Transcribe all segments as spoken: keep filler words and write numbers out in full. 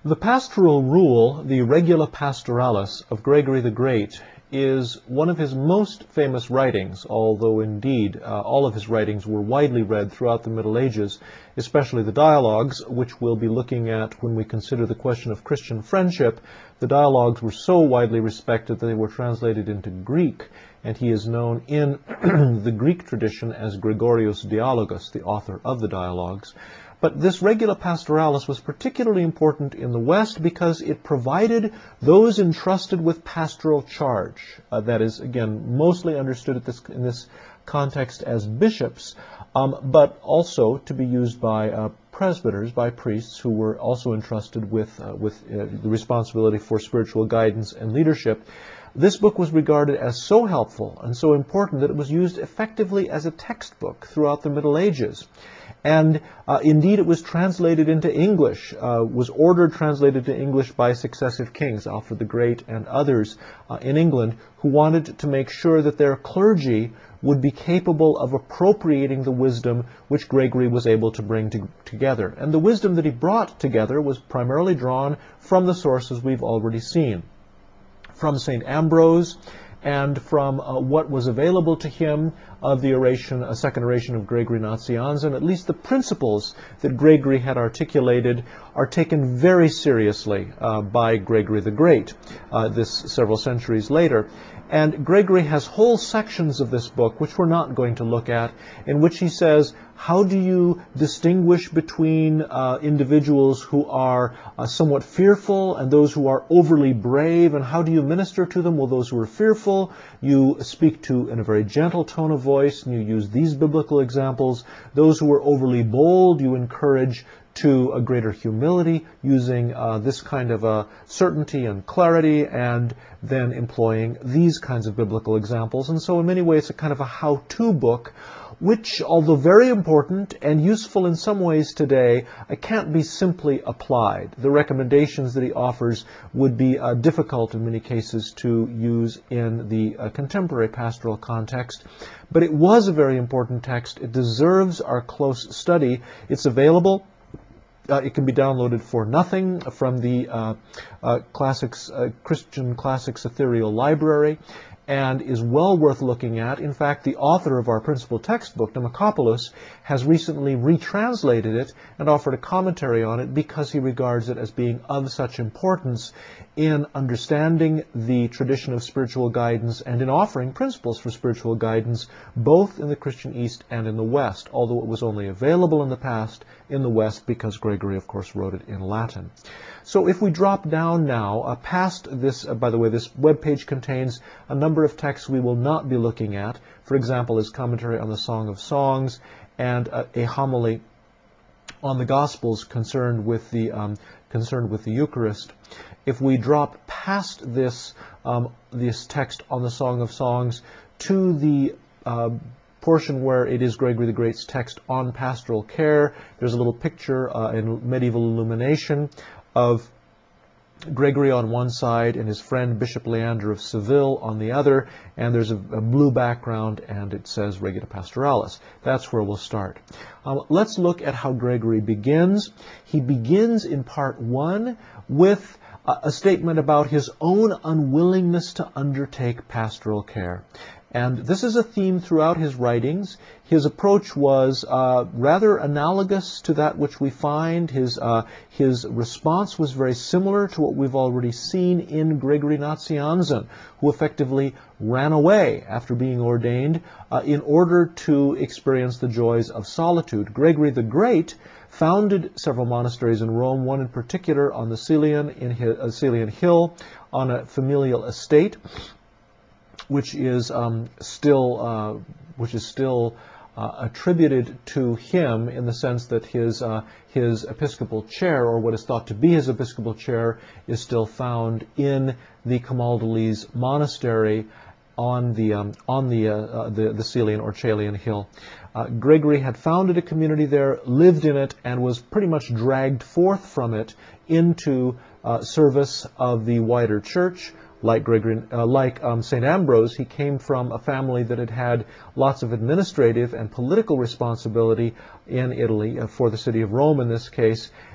The pastoral rule, the Regula Pastoralis of Gregory the Great, is one of his most famous writings, although indeed uh, all of his writings were widely read throughout the Middle Ages, especially the dialogues, which we'll be looking at when we consider the question of Christian friendship. The dialogues were so widely respected that they were translated into Greek, and he is known in the Greek tradition as Gregorius Dialogus, the author of the dialogues. But this Regula Pastoralis was particularly important in the West because it provided those entrusted with pastoral charge, uh, that is, again, mostly understood at this, in this context as bishops, um, but also to be used by uh, presbyters, by priests who were also entrusted with, uh, with uh, the responsibility for spiritual guidance and leadership. This book was regarded as so helpful and so important that it was used effectively as a textbook throughout the Middle Ages. And uh, indeed it was translated into English, uh, was ordered translated to English by successive kings, Alfred the Great and others uh, in England, who wanted to make sure that their clergy would be capable of appropriating the wisdom which Gregory was able to bring to, together. And the wisdom that he brought together was primarily drawn from the sources we've already seen, from Saint Ambrose, and from uh, what was available to him of the oration, a second oration of Gregory Nazianzen. At least the principles that Gregory had articulated are taken very seriously uh, by Gregory the Great, uh, this several centuries later. And Gregory has whole sections of this book, which we're not going to look at, in which he says, how do you distinguish between uh, individuals who are uh, somewhat fearful and those who are overly brave, and how do you minister to them? Well, those who are fearful, you speak to in a very gentle tone of voice, and you use these biblical examples. Those who are overly bold, you encourage to a greater humility, using uh, this kind of a certainty and clarity, and then employing these kinds of biblical examples. And so in many ways, it's a kind of a how-to book, which, although very important and useful in some ways today, it can't be simply applied. The recommendations that he offers would be uh, difficult in many cases to use in the uh, contemporary pastoral context. But it was a very important text. It deserves our close study. It's available. Uh, it can be downloaded for nothing from the uh, uh, classics, uh, Christian Classics Ethereal Library, and is well worth looking at. In fact, the author of our principal textbook, Demokopoulos, has recently retranslated it and offered a commentary on it because he regards it as being of such importance in understanding the tradition of spiritual guidance and in offering principles for spiritual guidance both in the Christian East and in the West, although it was only available in the past in the West because Gregory, of course, wrote it in Latin. So if we drop down now, uh, past this, uh, by the way, this webpage contains a number of texts we will not be looking at. For example, his commentary on the Song of Songs and uh, a homily on the Gospels concerned with the um, concerned with the Eucharist. If we drop past this um, this text on the Song of Songs to the uh, portion where it is Gregory the Great's text on pastoral care, there's a little picture uh, in medieval illumination of Gregory on one side and his friend Bishop Leander of Seville on the other, and there's a, a blue background and it says Regula Pastoralis. That's where we'll start. Um, let's look at how Gregory begins. He begins in part one with a, a statement about his own unwillingness to undertake pastoral care. And this is a theme throughout his writings. His approach was uh, rather analogous to that which we find. His, uh, his response was very similar to what we've already seen in Gregory Nazianzen, who effectively ran away after being ordained uh, in order to experience the joys of solitude. Gregory the Great founded several monasteries in Rome, one in particular on the Celian, in his, uh, Celian Hill, on a familial estate, which is um, still uh, which is still uh, attributed to him in the sense that his uh, his episcopal chair, or what is thought to be his episcopal chair, is still found in the Camaldolese monastery on the um, on the, uh, uh, the the Celian or Chalian Hill. Uh, Gregory had founded a community there, lived in it, and was pretty much dragged forth from it into uh, service of the wider church. Like Gregory, uh, like um, Saint Ambrose, he came from a family that had had lots of administrative and political responsibility in Italy uh, for the city of Rome in this case,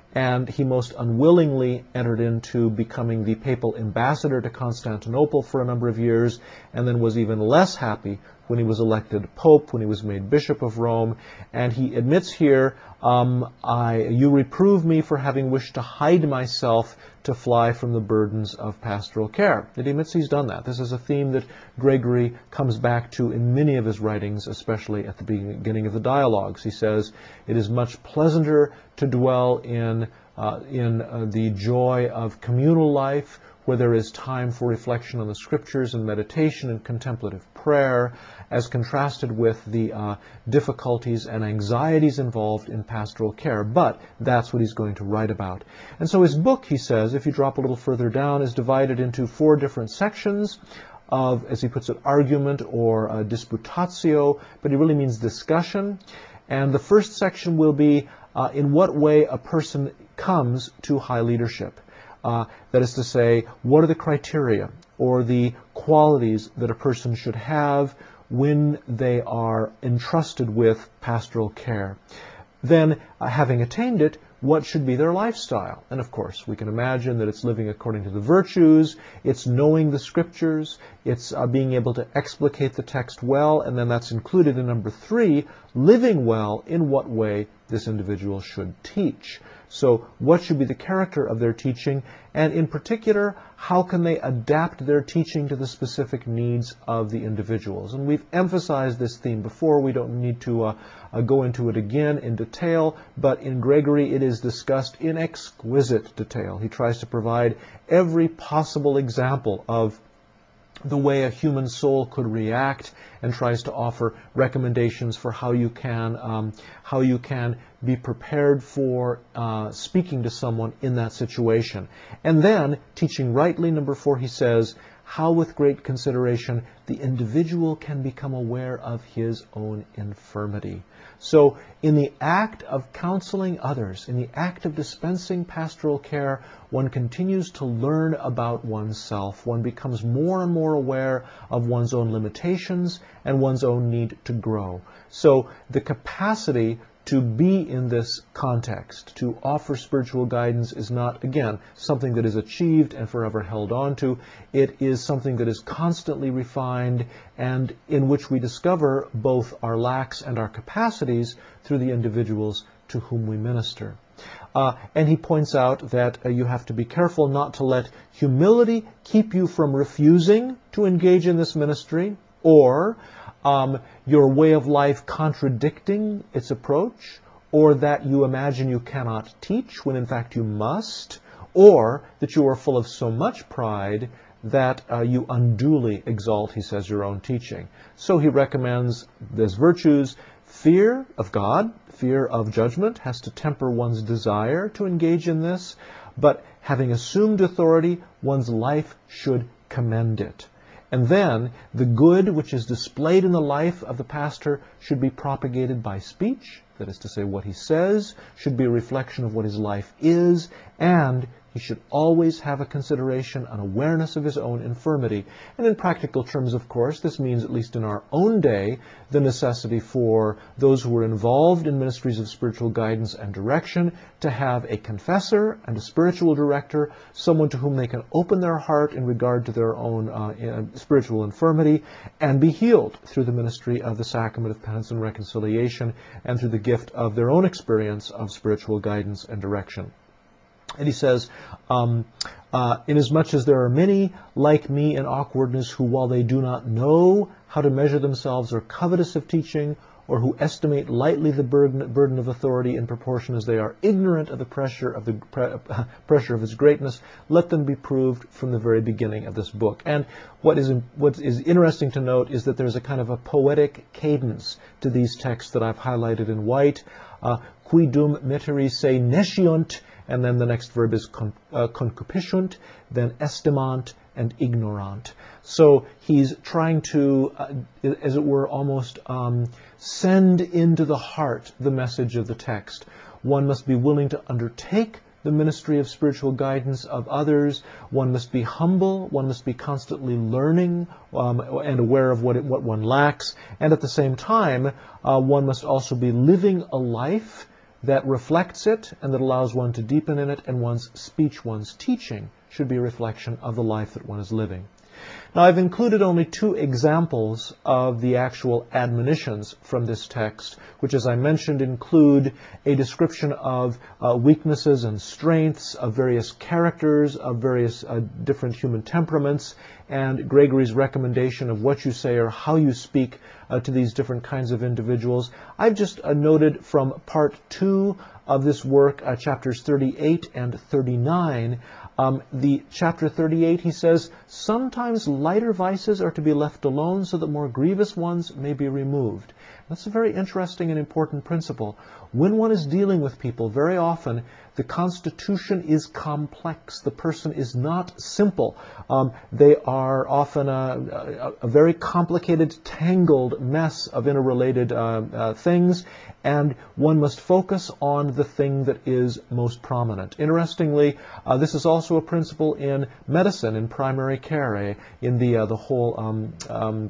and he most unwillingly entered into becoming the papal ambassador to Constantinople for a number of years, and then was even less happy when he was elected pope, when he was made bishop of Rome. And he admits here, um, I, you reprove me for having wished to hide myself to fly from the burdens of pastoral care. He admits he's done that. This is a theme that Gregory comes back to in many of his writings, especially at the beginning of the dialogues. He says, it is much pleasanter to dwell in, uh, in uh, the joy of communal life, where there is time for reflection on the scriptures and meditation and contemplative prayer, as contrasted with the uh, difficulties and anxieties involved in pastoral care. But that's what he's going to write about. And so his book, he says, if you drop a little further down, is divided into four different sections of, as he puts it, argument or uh, disputatio, but he really means discussion. And the first section will be uh, in what way a person comes to high leadership. Uh, that is to say, what are the criteria or the qualities that a person should have when they are entrusted with pastoral care? Then, uh, having attained it, what should be their lifestyle? And of course, we can imagine that it's living according to the virtues, it's knowing the scriptures, it's uh, being able to explicate the text well, and then that's included in number three, living well in what way this individual should teach. So what should be the character of their teaching, and in particular, how can they adapt their teaching to the specific needs of the individuals? And we've emphasized this theme before. We don't need to uh, uh, go into it again in detail, but in Gregory it is discussed in exquisite detail. He tries to provide every possible example of the way a human soul could react, and tries to offer recommendations for how you can um, how you can be prepared for uh, speaking to someone in that situation. And then, teaching rightly, number four, he says, how with great consideration the individual can become aware of his own infirmity. So in the act of counseling others, in the act of dispensing pastoral care, one continues to learn about oneself. One becomes more and more aware of one's own limitations and one's own need to grow. So the capacity to be in this context, to offer spiritual guidance, is not, again, something that is achieved and forever held on to. It is something that is constantly refined and in which we discover both our lacks and our capacities through the individuals to whom we minister. Uh, and he points out that uh, you have to be careful not to let humility keep you from refusing to engage in this ministry, or Um, your way of life contradicting its approach, or that you imagine you cannot teach when in fact you must, or that you are full of so much pride that uh, you unduly exalt, he says, your own teaching. So he recommends these virtues. Fear of God, fear of judgment, has to temper one's desire to engage in this, but having assumed authority, one's life should commend it. And then the good which is displayed in the life of the pastor should be propagated by speech, that is to say, what he says should be a reflection of what his life is, and he should always have a consideration, an awareness of his own infirmity. And in practical terms, of course, this means, at least in our own day, the necessity for those who are involved in ministries of spiritual guidance and direction to have a confessor and a spiritual director, someone to whom they can open their heart in regard to their own uh, spiritual infirmity and be healed through the ministry of the sacrament of penance and reconciliation and through the gift of their own experience of spiritual guidance and direction. And he says, um, uh, inasmuch as there are many like me in awkwardness who, while they do not know how to measure themselves, are covetous of teaching, or who estimate lightly the burden, burden of authority in proportion as they are ignorant of the pressure of the pre, uh, pressure of its greatness, let them be proved from the very beginning of this book. And what is what is interesting to note is that there's a kind of a poetic cadence to these texts that I've highlighted in white. Uh, Quidum meteri se nesciunt, and then the next verb is con, uh, concupiscunt, then estimant, and ignorant. So he's trying to, uh, as it were, almost um, send into the heart the message of the text. One must be willing to undertake the ministry of spiritual guidance of others. One must be humble. One must be constantly learning um, and aware of what, it, what one lacks. And at the same time, uh, one must also be living a life that reflects it and that allows one to deepen in it, and one's speech, one's teaching, should be a reflection of the life that one is living. Now, I've included only two examples of the actual admonitions from this text, which, as I mentioned, include a description of uh, weaknesses and strengths of various characters, of various uh, different human temperaments, and Gregory's recommendation of what you say or how you speak uh, to these different kinds of individuals. I've just uh, noted from part two of this work, uh, chapters thirty-eight and thirty-nine, Um, the chapter thirty-eight, he says, sometimes lighter vices are to be left alone so that more grievous ones may be removed. That's a very interesting and important principle. When one is dealing with people, very often the constitution is complex. The person is not simple. Um, they are often a, a, a very complicated, tangled mess of interrelated uh, uh, things, and one must focus on the thing that is most prominent. Interestingly, uh, this is also a principle in medicine, in primary care, eh, in the, uh, the whole um, um,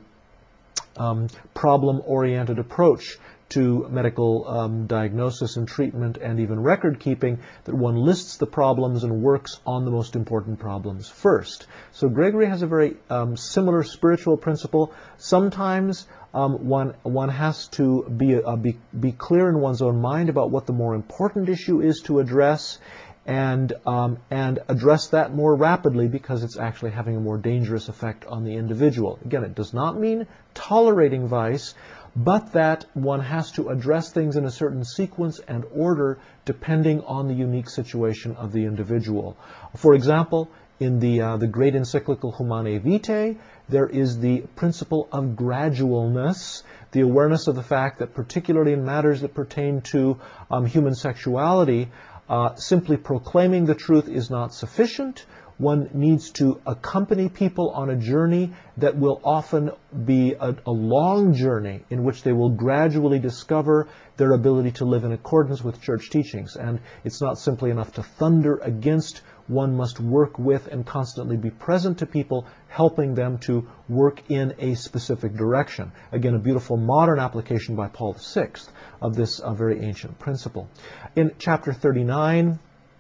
um, problem-oriented approach to medical um, diagnosis and treatment and even record keeping, that one lists the problems and works on the most important problems first. So Gregory has a very um, similar spiritual principle. Sometimes um, one one has to be, uh, be be clear in one's own mind about what the more important issue is to address, and um, and address that more rapidly because it's actually having a more dangerous effect on the individual. Again, it does not mean tolerating vice, but that one has to address things in a certain sequence and order depending on the unique situation of the individual. For example, in the, uh, the great encyclical Humanae Vitae, there is the principle of gradualness, the awareness of the fact that particularly in matters that pertain to um, human sexuality, uh, simply proclaiming the truth is not sufficient. One needs to accompany people on a journey that will often be a, a long journey in which they will gradually discover their ability to live in accordance with church teachings. And it's not simply enough to thunder against. One must work with and constantly be present to people, helping them to work in a specific direction. Again, a beautiful modern application by Paul the Sixth of this uh, very ancient principle. In chapter thirty-nine,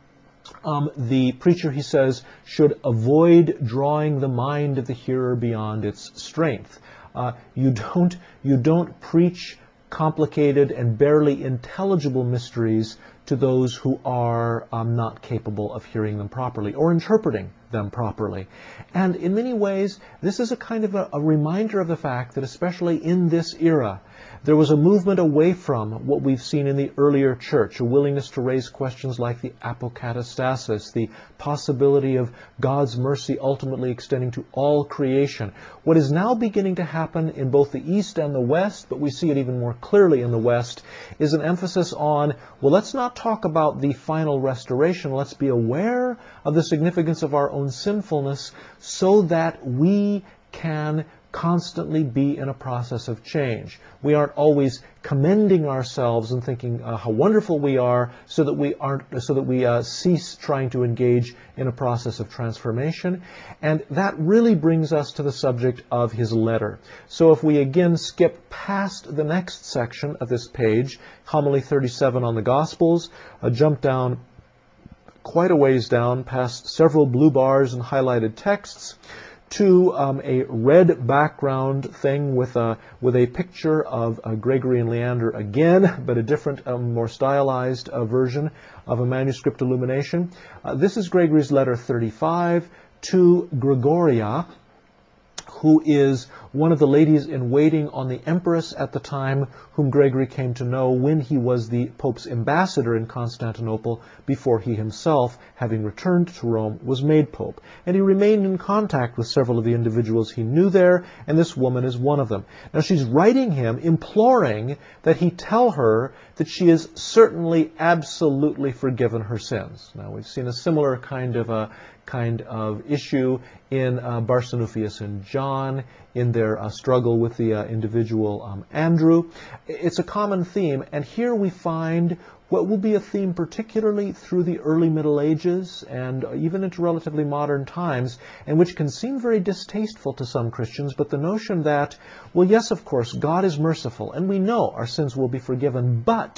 Um, the preacher, he says, should avoid drawing the mind of the hearer beyond its strength. Uh, you don't, you don't preach complicated and barely intelligible mysteries to those who are um, not capable of hearing them properly or interpreting them properly. And in many ways, this is a kind of a, a reminder of the fact that especially in this era, there was a movement away from what we've seen in the earlier church, a willingness to raise questions like the apokatastasis, the possibility of God's mercy ultimately extending to all creation. What is now beginning to happen in both the East and the West, but we see it even more clearly in the West, is an emphasis on, well, let's not talk about the final restoration. Let's be aware of the significance of our own sinfulness so that we can constantly be in a process of change. We aren't always commending ourselves and thinking uh, how wonderful we are, so that we aren't, so that we uh, cease trying to engage in a process of transformation. And that really brings us to the subject of his letter. So if we again skip past the next section of this page, homily thirty-seven on the Gospels, uh, jump down quite a ways down past several blue bars and highlighted texts, to um, a red background thing with a with a picture of uh, Gregory and Leander again, but a different, um, more stylized uh, version of a manuscript illumination. Uh, this is Gregory's letter thirty-five to Gregoria, who is one of the ladies in waiting on the empress at the time, whom Gregory came to know when he was the Pope's ambassador in Constantinople before he himself, having returned to Rome, was made Pope. And he remained in contact with several of the individuals he knew there, and this woman is one of them. Now she's writing him, imploring that he tell her that she is certainly absolutely forgiven her sins. Now we've seen a similar kind of a kind of issue in uh, Barsanuphius and John in their uh, struggle with the uh, individual um, Andrew. It's a common theme, and here we find what will be a theme particularly through the early Middle Ages and even into relatively modern times, and which can seem very distasteful to some Christians, but the notion that, well, yes, of course, God is merciful, and we know our sins will be forgiven, but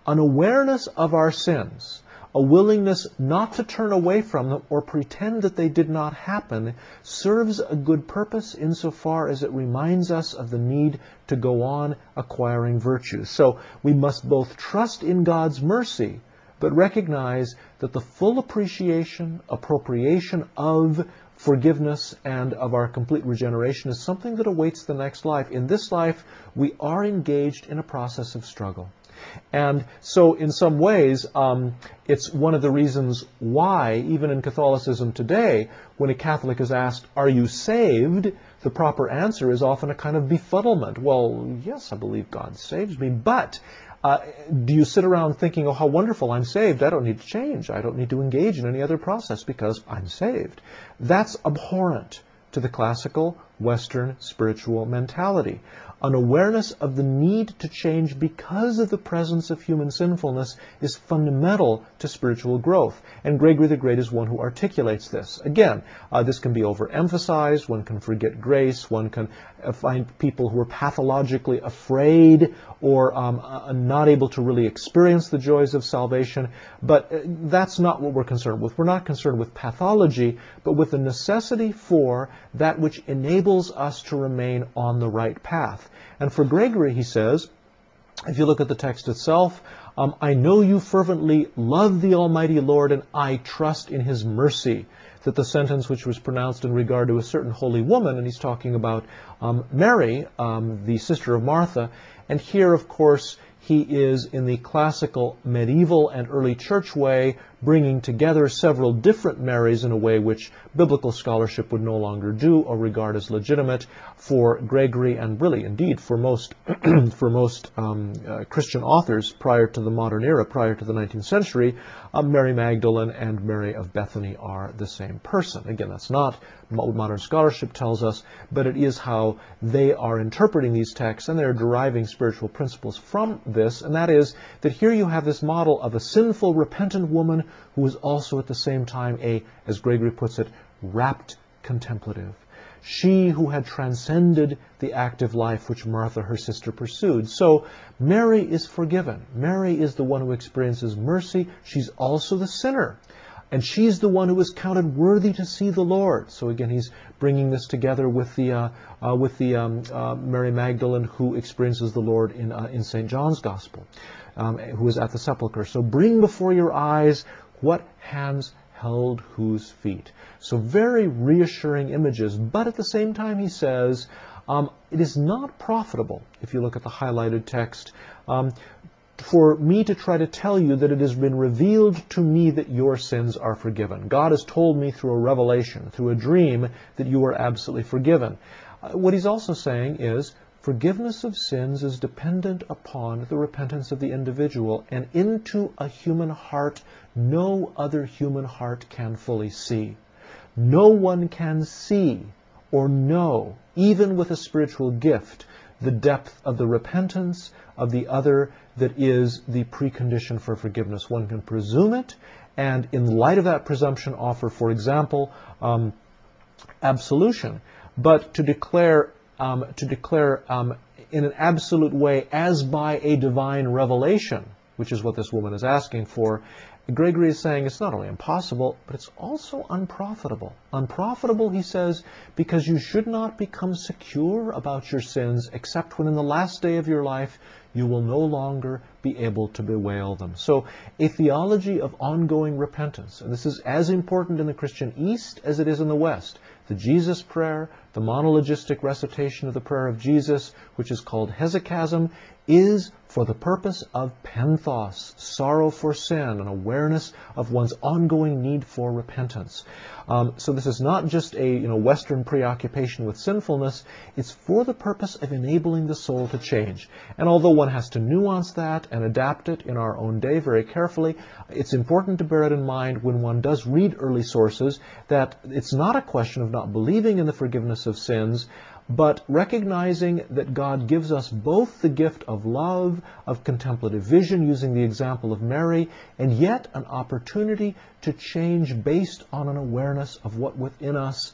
An awareness of our sins, a willingness not to turn away from them or pretend that they did not happen, serves a good purpose insofar as it reminds us of the need to go on acquiring virtues. So we must both trust in God's mercy, but recognize that the full appreciation, appropriation of forgiveness and of our complete regeneration is something that awaits the next life. In this life, we are engaged in a process of struggle. And so in some ways, um, it's one of the reasons why, even in Catholicism today, when a Catholic is asked, "Are you saved?" the proper answer is often a kind of befuddlement. Well, yes, I believe God saves me, but uh, do you sit around thinking, "Oh, how wonderful, I'm saved. I don't need to change. I don't need to engage in any other process because I'm saved." That's abhorrent to the classical Western spiritual mentality. An awareness of the need to change because of the presence of human sinfulness is fundamental to spiritual growth. And Gregory the Great is one who articulates this. Again, uh, this can be overemphasized. One can forget grace. One can uh, find people who are pathologically afraid or um, uh, not able to really experience the joys of salvation. But uh, that's not what we're concerned with. We're not concerned with pathology, but with the necessity for that which enables us to remain on the right path. And for Gregory, he says, if you look at the text itself, um, I know you fervently love the Almighty Lord, and I trust in His mercy. That the sentence which was pronounced in regard to a certain holy woman, and he's talking about um, Mary, um, the sister of Martha, and here, of course, he is in the classical medieval and early church way, bringing together several different Marys in a way which biblical scholarship would no longer do or regard as legitimate. For Gregory, and really indeed for most for most um, uh, Christian authors prior to the modern era, prior to the nineteenth century, uh, Mary Magdalene and Mary of Bethany are the same person. Again, that's not what modern scholarship tells us, but it is how they are interpreting these texts, and they're deriving spiritual principles from this, and that is that here you have this model of a sinful, repentant woman who is also at the same time a, as Gregory puts it, rapt contemplative. She who had transcended the active life which Martha, her sister, pursued. So Mary is forgiven. Mary is the one who experiences mercy. She's also the sinner. And she's the one who is counted worthy to see the Lord. So again, he's bringing this together with the uh, uh, with the um, uh, Mary Magdalene who experiences the Lord in uh, in Saint John's Gospel, um, who is at the sepulchre. So bring before your eyes what hands held whose feet. So very reassuring images, but at the same time he says, um, it is not profitable, if you look at the highlighted text, um, for me to try to tell you that it has been revealed to me that your sins are forgiven. God has told me through a revelation, through a dream, that you are absolutely forgiven. Uh, what he's also saying is, forgiveness of sins is dependent upon the repentance of the individual, and into a human heart no other human heart can fully see. No one can see or know, even with a spiritual gift, the depth of the repentance of the other that is the precondition for forgiveness. One can presume it, and in light of that presumption offer, for example, um, absolution. But to declare Um, to declare um, in an absolute way as by a divine revelation, which is what this woman is asking for, Gregory is saying it's not only impossible, but it's also unprofitable. Unprofitable, he says, because you should not become secure about your sins except when in the last day of your life you will no longer be able to bewail them. So a theology of ongoing repentance, and this is as important in the Christian East as it is in the West. The Jesus prayer, the monologistic recitation of the prayer of Jesus, which is called hesychasm, is for the purpose of penthos, sorrow for sin, an awareness of one's ongoing need for repentance. Um, so this is not just a you know Western preoccupation with sinfulness, it's for the purpose of enabling the soul to change. And although one has to nuance that and adapt it in our own day very carefully, it's important to bear it in mind when one does read early sources that it's not a question of not believing in the forgiveness of sins, but recognizing that God gives us both the gift of love, of contemplative vision, using the example of Mary, and yet an opportunity to change based on an awareness of what within us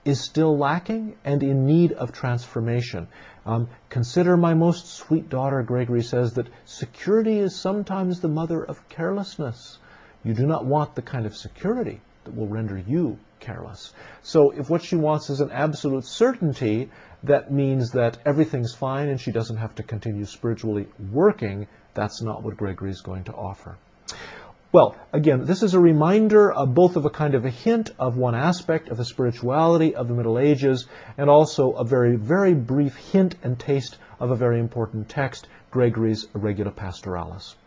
is still lacking and in need of transformation. Um, Consider my most sweet daughter, Gregory says, that security is sometimes the mother of carelessness. You do not want the kind of security that will render you careless. So if what she wants is an absolute certainty, that means that everything's fine and she doesn't have to continue spiritually working. That's not what Gregory is going to offer. Well, again, this is a reminder of both of a kind of a hint of one aspect of the spirituality of the Middle Ages, and also a very, very brief hint and taste of a very important text, Gregory's Regula Pastoralis.